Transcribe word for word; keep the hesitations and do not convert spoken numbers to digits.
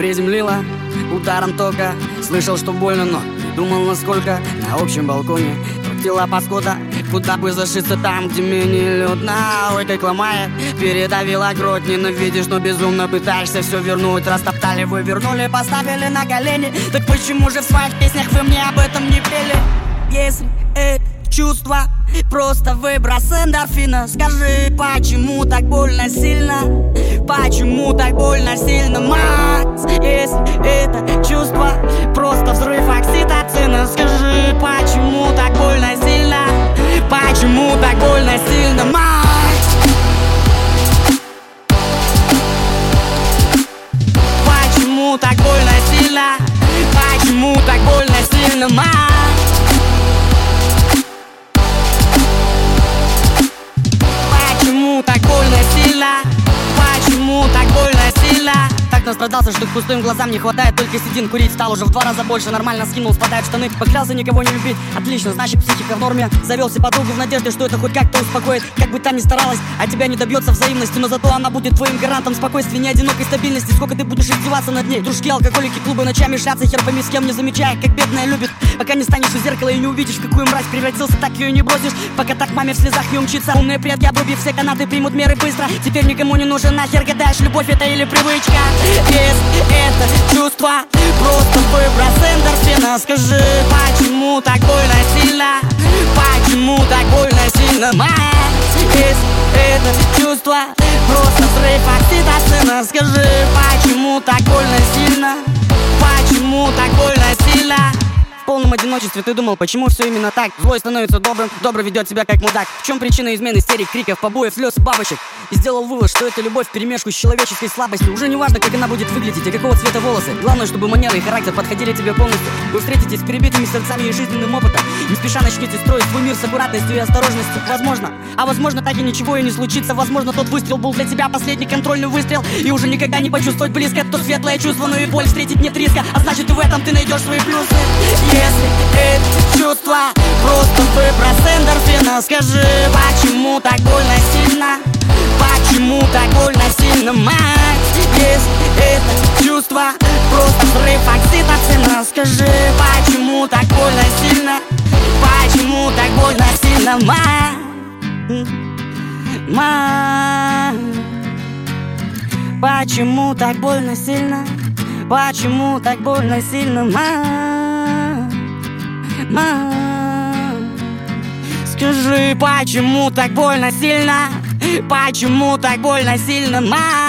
приземлила ударом тока. Слышал, что больно, но не думал насколько. На общем балконе крутила паскуда, куда бы зашиться там, где менее людно. Ой, как ломает, передавила грудь. Ненавидишь, но безумно пытаешься все вернуть. Растоптали, вы вернули, поставили на колени. Так почему же в своих песнях вы мне об этом не пели? Если это чувство просто выброс эндорфина, скажи, почему так больно сильно? Почему так больно сильно, Макс? Если это чувство просто взрыв окситоцина, скажи, почему так больно сильно? Почему так больно сильно, Макс? Почему так больно сильно? Почему так больно сильно, Макс? Почему так больно сильно? Почему так больно сильно? Так настрадался, что к пустым глазам не хватает только седин. Курить стал уже в два раза больше, нормально скинул, спадает штаны. Поклялся никого не любить, отлично, значит психика в норме. Завелся подругу в надежде, что это хоть как-то успокоит. Как бы та ни старалась, а тебя не добьется взаимности, но зато она будет твоим гарантом спокойствия, не одинокой стабильности. Сколько ты будешь издеваться над ней? Дружки, алкоголики, клубы, ночами шляться, хер пойми с кем, не замечая, как бедная любит. Пока не станешь у зеркала и не увидишь, в какую мразь превратился, так ее не бросишь. Пока так маме в слезах не умчится. Умные предки, обрубив все канаты, примут меры быстро. Теперь никому не нужен нахер, гадаешь, любовь это или привычка. Если это чувство просто выброс эндорфина, скажи, почему так больно сильно? Почему так больно сильно, Макс? Если это чувство просто взрыв окситоцина, скажи, почему так больно сильно? Почему так больно сильно? В полном одиночестве ты думал, почему все именно так? Злой становится добрым, добрый ведет себя как мудак. В чем причина измены, истерик, криков, побоев, слез и бабочек? И сделал вывод, что это любовь вперемешку с человеческой слабостью. Уже не важно, как она будет выглядеть и какого цвета волосы. Главное, чтобы манеры и характер подходили тебе полностью. Вы встретитесь с перебитыми сердцами и жизненным опытом. Не спеша начнете строить свой мир с аккуратностью и осторожностью. Возможно, а возможно так и ничего и не случится. Возможно, тот выстрел был для тебя последний контрольный выстрел. И уже никогда не почувствовать близко то светлое чувство, но и боль встретить нет риска. А значит, и в этом ты найдешь свои плюсы. Если это чувство просто выброс эндорфина, скажи, почему так больно сильно? Почему так больно сильно, Макс? Если это чувство просто взрыв окситоцина, скажи, почему так больно сильно? Почему так больно сильно, Макс? Макс? Почему так больно сильно? Почему так больно сильно, Макс? Мам, скажи, почему так больно сильно? Почему так больно сильно, мам?